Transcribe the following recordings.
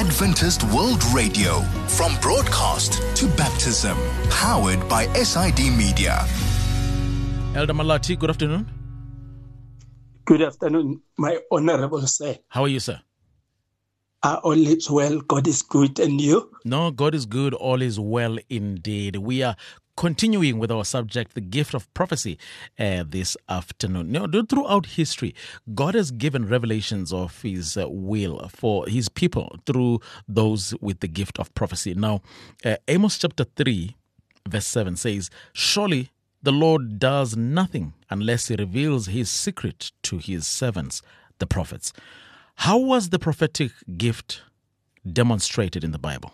Adventist World Radio, from broadcast to baptism, powered by SID Media. Elder Malati, good afternoon. Good afternoon, my honorable sir. How are you, sir? All is well, God is good, and you? No, God is good, all is well indeed. We are continuing with our subject, the gift of prophecy, this afternoon. Now, throughout history, God has given revelations of His will for His people through those with the gift of prophecy. Now, Amos chapter 3, verse 7 says, "Surely the Lord does nothing unless He reveals His secret to His servants, the prophets." How was the prophetic gift demonstrated in the Bible?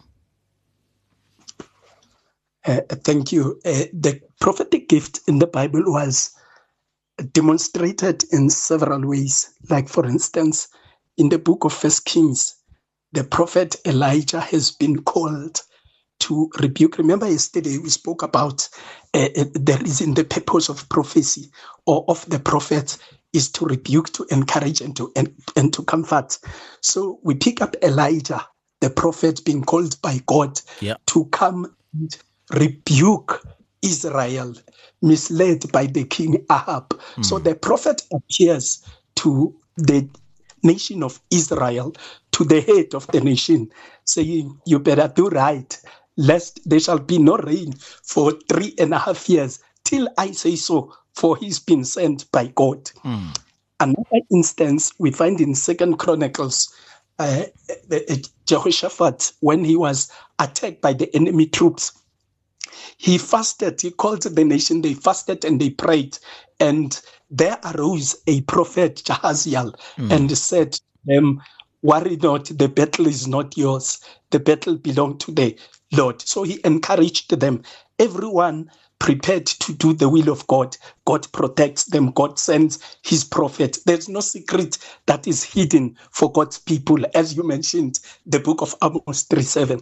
Thank you. The prophetic gift in the Bible was demonstrated in several ways. Like, for instance, in the book of First Kings, the prophet Elijah has been called to rebuke. Remember yesterday we spoke about the reason, the purpose of prophecy or of the prophet is to rebuke, to encourage, and to comfort. So we pick up Elijah, the prophet being called by God to come and rebuke Israel, misled by the king Ahab. So the prophet appears to the nation of Israel, to the head of the nation, saying, "You better do right, lest there shall be no rain for 3.5 years, till I say so, for he's been sent by God." Another instance we find in 2 Chronicles, Jehoshaphat, when he was attacked by the enemy troops, he fasted, he called the nation, they fasted and they prayed. And there arose a prophet, Jahaziel, and said to them, "Worry not, the battle is not yours. The battle belongs to the Lord." So he encouraged them. Everyone prepared to do the will of God. God protects them. God sends His prophet. There's no secret that is hidden for God's people. As you mentioned, the book of Amos 3:7.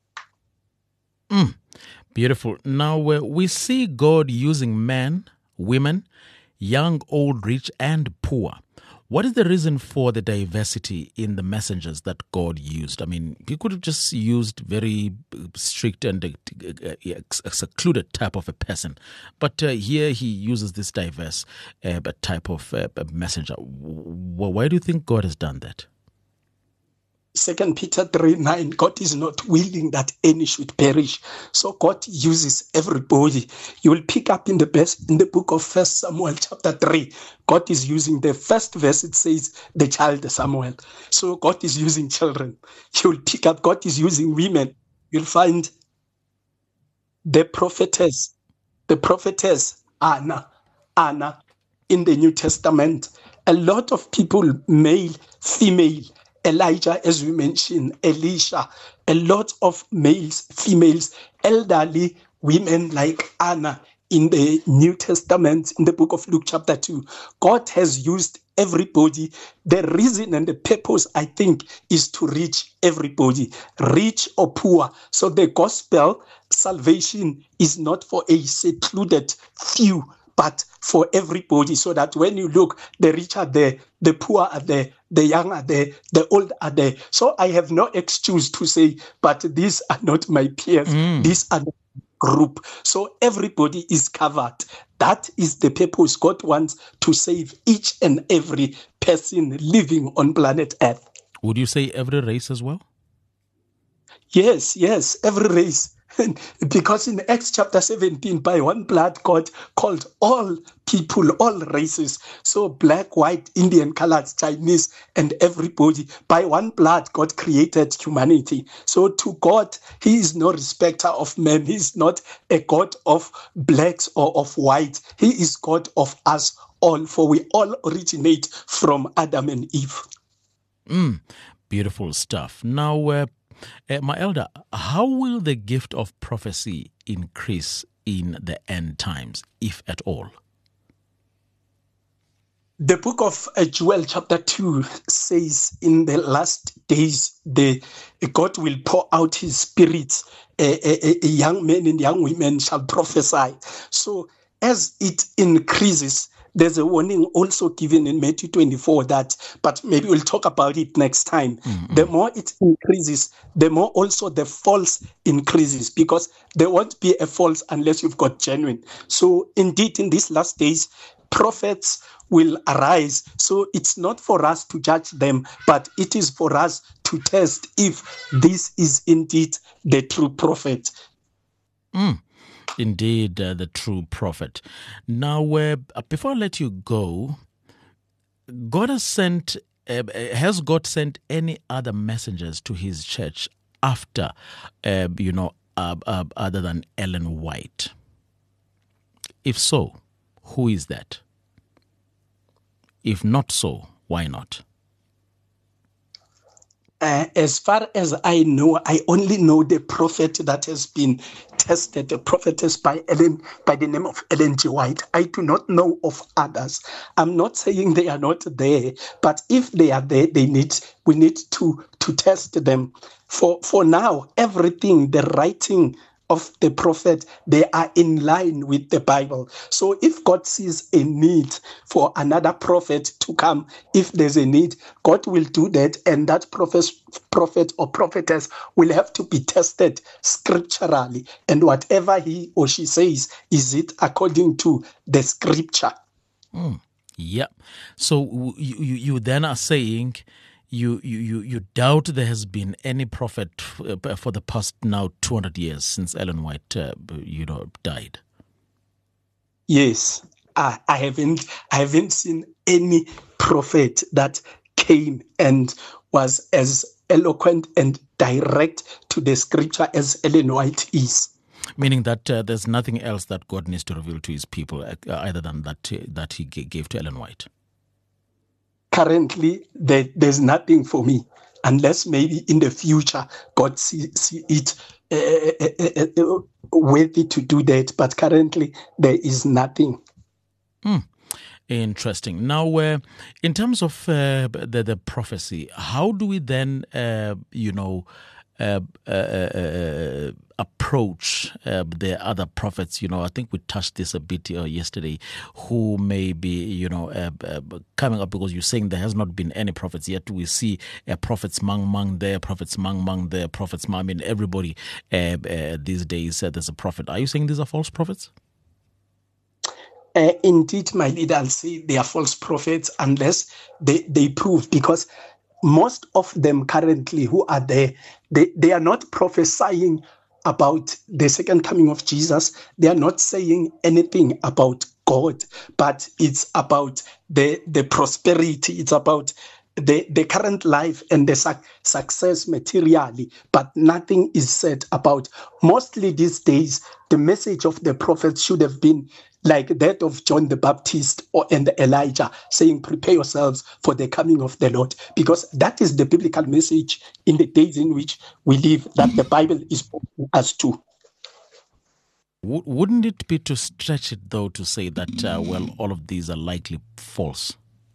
Beautiful. Now, we see God using men, women, young, old, rich, and poor. What is the reason for the diversity in the messengers that God used? I mean, He could have just used very strict and secluded type of a person. But here He uses this diverse type of messenger. Why do you think God has done that? 2 Peter 3:9, God is not willing that any should perish. So God uses everybody. You will pick up in the book of 1 Samuel chapter 3. God is using the first verse, it says the child Samuel. So God is using children. You will pick up, God is using women. You'll find the prophetess Anna in the New Testament. A lot of people, male, female, Elijah, as we mentioned, Elisha, a lot of males, females, elderly women like Anna in the New Testament, in the book of Luke chapter 2. God has used everybody. The reason and the purpose, I think, is to reach everybody, rich or poor. So the gospel, salvation, is not for a secluded few, but for everybody, so that when you look, the rich are there, the poor are there, the young are there, the old are there. So I have no excuse to say, but these are not my peers, these are not my group. So everybody is covered. That is the purpose. God wants to save each and every person living on planet Earth. Would you say every race as well? Yes, every race. Because in Acts chapter 17, by one blood, God called all people, all races. So black, white, Indian, colored, Chinese, and everybody. By one blood, God created humanity. So to God, He is no respecter of men. He is not a God of blacks or of white. He is God of us all, for we all originate from Adam and Eve. Beautiful stuff. Now, my elder, how will the gift of prophecy increase in the end times, if at all? The book of Joel chapter 2 says, in the last days, God will pour out His Spirit. Young men and young women shall prophesy. So as it increases, there's a warning also given in Matthew 24 that, but maybe we'll talk about it next time. Mm-hmm. The more it increases, the more also the false increases, because there won't be a false unless you've got genuine. So indeed, in these last days, prophets will arise. So it's not for us to judge them, but it is for us to test if this is indeed the true prophet. Indeed, the true prophet. Now, before I let you go, has God sent any other messengers to his church after, other than Ellen White? If so, who is that? If not so, why not? As far as I know, I only know the prophet that has been tested, the prophetess by the name of Ellen G. White. I do not know of others. I'm not saying they are not there, but if they are there, we need to test them. For now, everything, the writing of the prophet, they are in line with the Bible. So if God sees a need for another prophet to come, if there's a need, God will do that, and that prophet or prophetess will have to be tested scripturally, and whatever he or she says, is it according to the scripture? Yeah. So you then are saying you doubt there has been any prophet for the past now 200 years since Ellen White died. Yes, I haven't seen any prophet that came and was as eloquent and direct to the scripture as Ellen White is. Meaning that there's nothing else that God needs to reveal to his people other than that he gave to Ellen White. Currently, there's nothing for me, unless maybe in the future God see it worthy to do that. But currently, there is nothing. Interesting. Now, in terms of the prophecy, how do we then, approach the other prophets? I think we touched this a bit yesterday, who may be, coming up, because you're saying there has not been any prophets yet. We see prophets Mang there, prophets Mang there, prophets Mang. I mean, everybody these days there's a prophet. Are you saying these are false prophets? Indeed, my leader, I'll say they are false prophets unless they prove, because most of them currently who are there, they are not prophesying about the second coming of Jesus. They are not saying anything about God, but it's about the prosperity. It's about the current life and the success materially, but nothing is said about. Mostly these days, the message of the prophets should have been like that of John the Baptist and Elijah, saying, prepare yourselves for the coming of the Lord, because that is the biblical message in the days in which we live, that the Bible is pointing us to. Wouldn't it be to stretch it, though, to say that, all of these are likely false?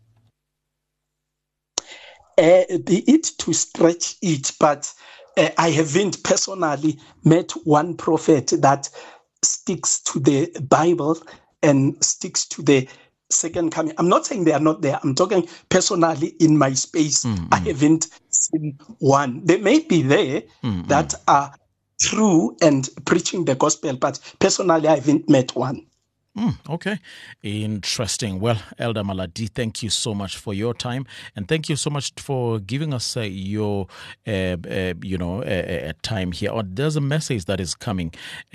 Be it to stretch it, but I haven't personally met one prophet that sticks to the Bible and sticks to the second coming. I'm not saying they are not there. I'm talking personally in my space. I haven't seen one. They may be there that are true and preaching the gospel, but personally I haven't met one. Okay. Interesting. Well, Elder Maladi, thank you so much for your time, and thank you so much for giving us your time here. There's a message that is coming.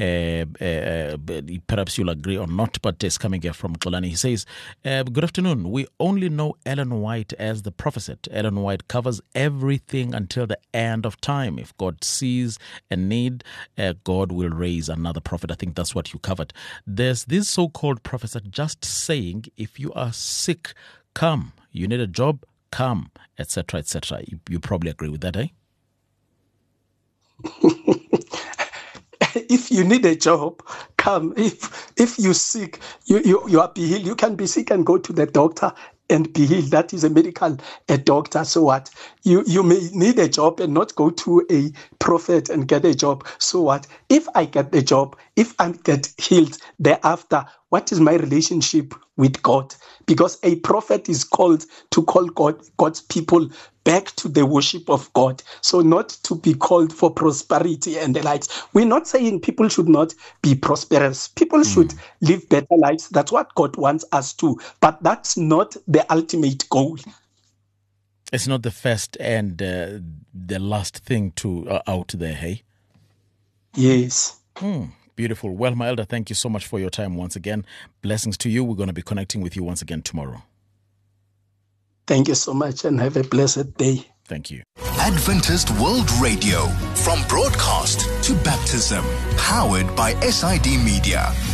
Perhaps you'll agree or not, but it's coming here from Xolani. He says, good afternoon. We only know Ellen White as the prophet. Ellen White covers everything until the end of time. If God sees a need, God will raise another prophet. I think that's what you covered. There's this so-called prophets are just saying, if you are sick, come. You need a job, come, etc., etc. You probably agree with that, eh? if you need a job, come. If you sick, you are be healed. You can be sick and go to the doctor and be healed. That is a medical doctor. So what? You may need a job and not go to a prophet and get a job. So what? If I get the job, if I get healed thereafter, what is my relationship with God? Because a prophet is called to call God's people back to the worship of God. So not to be called for prosperity and the likes. We're not saying people should not be prosperous. People should live better lives. That's what God wants us to. But that's not the ultimate goal. It's not the first and the last thing to out there, hey? Yes. Beautiful. Well, my elder, thank you so much for your time once again. Blessings to you. We're going to be connecting with you once again tomorrow. Thank you so much and have a blessed day. Thank you. Adventist World Radio, from broadcast to baptism, powered by SID Media.